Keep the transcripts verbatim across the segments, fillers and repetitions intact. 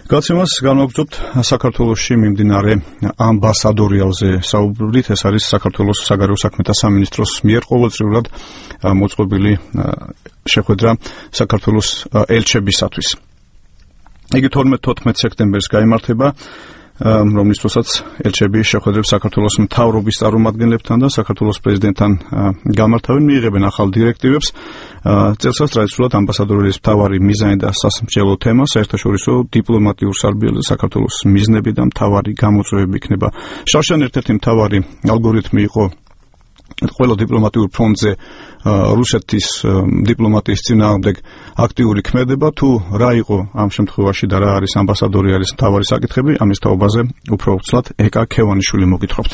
გაცემას განვაგრძობთ საქართველოში მიმდინარე ამბასადორიალზე საუბრით. ეს არის საქართველოს საგარეო საქმეთა სამინისტროს მიერ ყოველწლიურად მოწყობილი შეხვედრა საქართველოს ელჩებისათვის. იგი თორმეტ-თოთხმეტ სექტემბერს გაიმართება, რომლის დროსაც ელჩები შეხვედრებს საქართველოს მთავრობის წარმომადგენლებთან და საქართველოს პრეზიდენტთან გამართავენ, მიიღებენ ახალ დირექტივებს. წელსაც ტრადიციულად ამბასადორების მთავარი მიზანი და სასამსჯელო თემა საერთაშორისო დიპლომატიურ სარბიელზე საქართველოს მიზნები და მთავარი გამოწვევები იქნება. შარშან ერთ-ერთი მთავარი ალგორითმი იყო ყველა დიპლომატიურ ფრონტზე რუსეთის დიპლომატიის წინააღმდეგ აქტიური ქმედება, თუ რა იყო ამ შემთხვევაში და რა არის ამბასადორი არის მთავარი საკითხები, ამის თაობაზე უფრო უცლად ეკა ქევანიშვილი მოგითხრობთ.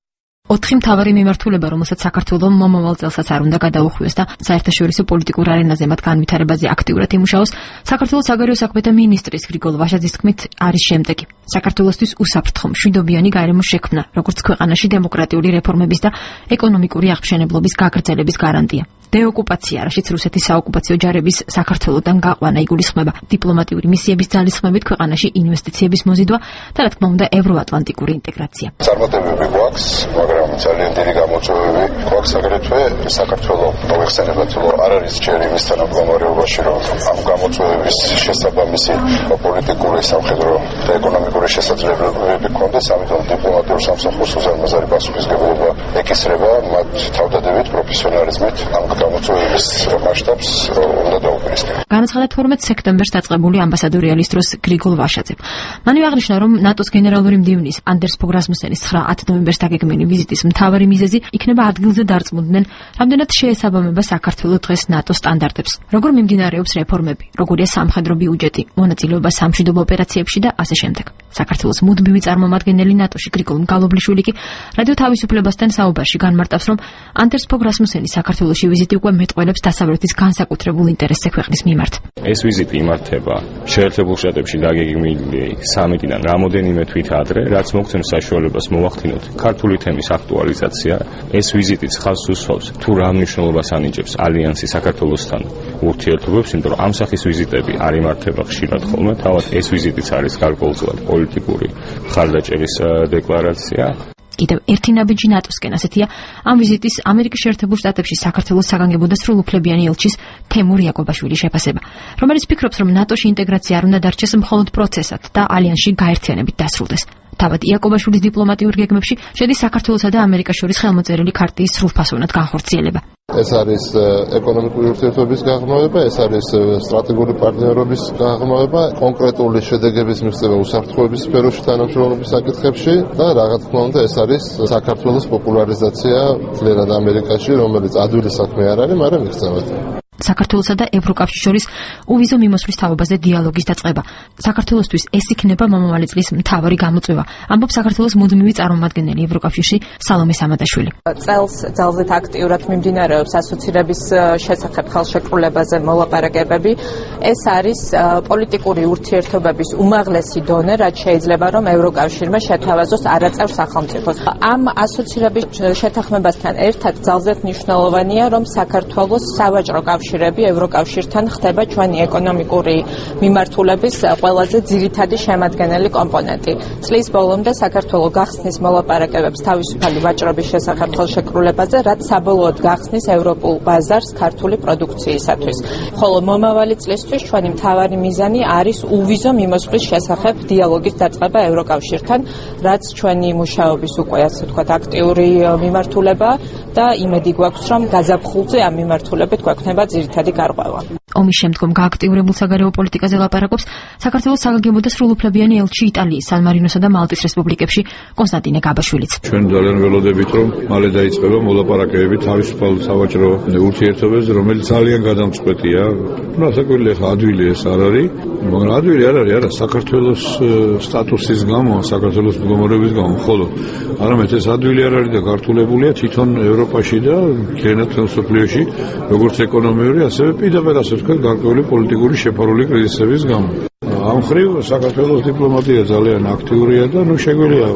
ოთხი მთავარი მიმართულება, რომელსაც საქართველოს მომავალ წელსაც არ უნდა გადაუხვიოს და საერთაშორისო პოლიტიკურ არენაზე მათ განვითარებაზე აქტიურად იმუშაოს, საქართველოს საგარეო საქმეთა მინისტრის გრიგოლ ვაშაძის თქმით არის შემდეგი. საქართველოსთვის უსაფრთხო მშვიდობიანი გარემო შექმნა, როგორც ქვეყანაში დემოკრატიული რეფორმების და ეკონომიკური აღფშენებლობის გაგრძელების გარანტია. დეოკუპაცია, რაშიც რუსეთის საოკუპაციო ჯარების საქართველოსთან გაყვანა იგულისხმება, დიპლომატიური მისიების ძალისხმევით ქვეყანაში ინვესტიციების მოზიდვა და რა თქმა უნდა ევროატლანტიკური ინტეგრაცია. წარმატებები გვაქვს, მაგრამ ძალიან დიდი გამოწვევები გვაქვს აგრეთვე. საქართველოს მოიხსენებათ, რომ არ არის ჯერ იმის თანამდებობებში, რომ ამ გამოწვევების შესაბამისი პოლიტიკური, სამხედრო და ეკონომიკური შესაძლებლობები გქონდეს, ამიტომ დიპლომატიურ სამსახურს უზარმაზარი პასუხისმგებლობა ეკისრება, მათ თავდადებით, პროფესიონალიზმით ამ გამოწვევების მასშტაბს უნდა დაუპირისპირდეს. განაცხადა თორმეტ სექტემბერს დაწყებული ამბასადორიალის დროს გრიგოლ ვაშაძემ. მანვე აღნიშნა, რომ ნატოს გენერალური მდივნის ანდერს ფოგ რასმუსენის ცხრა-ათი ნოემბერს დაგეგმილი ვიზიტის მთავარი მიზეზი იქნება ადგილზე დარწმუნდნენ, რამდენად შეესაბამება საქართველოს დღეს ნატოს სტანდარტებს, როგორ მიმდინარეობს რეფორმები, როგორია სამხედრო ბიუჯეტი, მონაწილეობა სამშვიდობო ოპერაციებში და ასე შემდეგ. საქართველოს მუდმივი წარმომადგენელი ნატოში გრიგოლ მგალობლიშვილი კი რადიო თავისუფლებასთან საუბარში განმარტავს, რომ ანდერს ფოგ რასმუსენის საქართველოში ვიზიტი უკვე მეტყველებს დასავლეთის განსაკუთრებულ ინტერესზე ქვეყნის მიმართ. ეს ვიზიტი იმართება შეერთებულ შტატებში დაგეგმილი სამიტიდან რამოდენიმე თვით ადრე, რაც მოგცემს საშუალებას მოვახდინოთ ქართული თემის აქტუალიზაცია. ეს ვიზიტიც ხაზს უსვამს თუ რა მნიშვნელობას ანიჭებს ალიანსი საქართველოსთან ურთიერთობებს, იმიტომ რომ ამ სახის ვიზიტები არ იმართება ხშირად ხოლმე. თავად ეს ვიზიტიც არის გარკვეულწილად პოლიტიკური მხარდაჭერის დეკლარაცია. კიდევ ერთი ნაბიჯი ნატოსკენ ასეთია ამ ვიზიტის ამერიკის შეერთებულ შტატებში საქართველოს საგანგებო და სრულუფლებიანი ელჩის თემურ იაკობაშვილის შეფასება, რომელიც ფიქრობს, რომ ნატოში ინტეგრაცია არ უნდა დარჩეს მხოლოდ პროცესად და ალიანსში გაერთიანებით დასრულდეს. თავად იაკობაშვილის დიპლომატიურ გეგმებში შედის საქართველოსა და ამერიკას შორის ხელმოწერილი ქარტიის სრულფასოვნად განხორციელება. ეს არის ეკონომიკური ურთიერთობების გაღრმავება, ეს არის სტრატეგიული პარტნიორობის გაღრმავება, კონკრეტული შედეგების მიღწევა უსაფრთხოების სფეროში თანამშრომლობის საკითხებში და რა თქმა უნდა ეს არის საქართველოს პოპულარიზაცია ძლიერ ამერიკაში, რომელიც ადვილი საქმე არ არის, მაგრამ მიღწევათ. საქართველოსა და ევროკავშირის შორის უვიზო მიმოსვლის თაობაზე დიალოგის დაწყება. საქართველოსთვის ეს იქნება მომავალი წლის მთავარი გამოწვევა, ამბობს საქართველოს მუდმივი წარმომადგენელი ევროკავშირში სალომე სამადაშვილი. წელს ძალზედ აქტიურად მიმდინარეობს ასოცირების შესახებ ხელშეკრულებაზე მოლაპარაკებები. ეს არის პოლიტიკური ურთიერთობების უმაღლესი დონე, რაც შეიძლება რომ ევროკავშირმა შეთავაზოს არაწევრ სახელმწიფოს. ამ ასოცირების შეთანხმებასთან ერთად ძალზედ მნიშვნელოვანია, რომ საქართველოს სავაჭრო კავშირი ევროკავშირთან ხდება ჩვენი ეკონომიკური მიმართულების ყველაზე ძირითადი შემადგენელი კომპონენტი. წლის ბოლომდე საქართველოს გახსნის მოლაპარაკებებს თავისუფალი ვაჭრობის შესახებ ხელშეკრულებაზე, რაც საბოლოოდ გახსნის ევროპულ ბაზარს ქართული პროდუქციისათვის. ხოლო მომავალი წლისთვის ჩვენი მთავარი მიზანი არის უვიზო მიმოსვლის შესახებ დიალოგის დაწყება ევროკავშირთან, რაც ჩვენი მუშაობის უკვე ასე ვთქვათ აქტიური მიმართულება და იმედი გვაქვს, რომ გაზაფხულზე ამ მიმართულებით გვექნება ძირითადი გარღვევა. ომის შემდგომ გააქტიურებულ საგარეო პოლიტიკაზე ლაპარაკობს საქართველოს საგანგებო და სრულუფლებიანი ელჩი იტალიის, სან მარინოსა და მალტის რესპუბლიკებში კონსტანტინე გაბაშვილიც. ჩვენ ძალიან ველოდებით, რომ მალე დაიწყება მოლაპარაკებები თავისუფალ სავაჭრო ურთიერთობებზე, რომელიც ძალიან გადამწყვეტია. ну, საკვირელი ხა ადვილი ეს არ არის, მაგრამ ადვილი არ არის, არა, საქართველოს სტატუსის გამო, საქართველოს მდგომარეობის გამო, ხოლო არამედ ეს ადვილი არ არის და გართულებულია თვითონ ევროპაში და მთლიანად მსოფლიოში, როგორც ეკონომიური, ასევე პირდაპირ ასე ვთქვათ, გარკვეული პოლიტიკური შეფარული კრიზისების გამო. ამ ხრივ საქართველოს დიპლომატია ძალიან აქტიურია და ნუ შეგვიძლია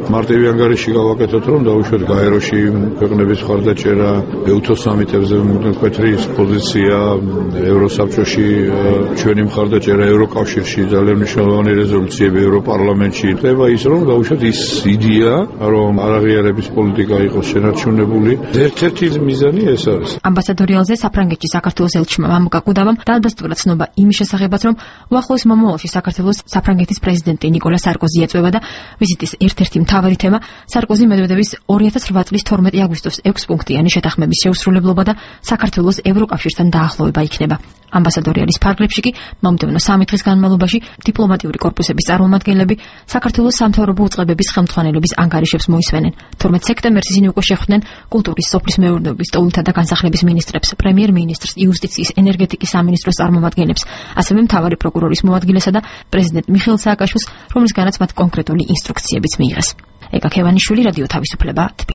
მარტივი ანგარიში გავაკეთოთ, რომ დავუშვათ გაეროში ქვეყნების მხარდაჭერა, ეუთო სამიტებზე მკვეთრი პოზიცია, ევროსაბჭოში ჩვენი მხარდაჭერა, ევროკავშირში ძალიან მნიშვნელოვანი რეზოლუციები ევროპარლამენტში. ხდება ის, რომ დავუშვათ ის იდეა, რომ არაღიარების პოლიტიკა იყოს შენარჩუნებული. ერთ-ერთი მიზანი ეს არის. ამბასადორი ელზე საფრანგეთში საქართველოს ელჩმა მამუკა კუდავამ დაადასტურა ცნობა იმის შესახებაც, რომ უახლოეს მომავალში საქართველოს საფრანგეთის პრეზიდენტი ნიკოლა სარკოზი ეწვევა და ვიზიტის ერთ-ერთი მთავარი თემა სარკოზი მედვედევის ორი ათას რვა წლის თორმეტი აგვისტოს ექვს პუნქტიანი შეთანხმების შეუსრულებლობა და საქართველოს ევროკავშირთან დაახლოვება იქნება. ამბასადორი ელის ფარგლებში კი მომდევნო სამი დღის განმავლობაში დიპლომატიური კორპუსების წარმომადგენლები საქართველოს სამთავრობო უწყებების ხელმძღვანელობის ანგარიშებს მოისვენენ. თორმეტ სექტემბერს ისინი უკვე შეხვდნენ კულტურის, სოფლის მეურნეობის, ტოლთა და განსახლების მინისტრებს, პრემიერ-მინისტრს, იუსტიციის, ენერგეტიკის სამინისტროს წარმომადგენლებს, ასევე მთავარი პროკურორის მოადგილესა და პრეზიდენტ მიხეილ სააკაშვილს, რომლისგანაც მათ კონკრეტული ინსტრუქციებიც მიიღეს. ეკა ქევანიშვილი, რადიო თავისუფლება.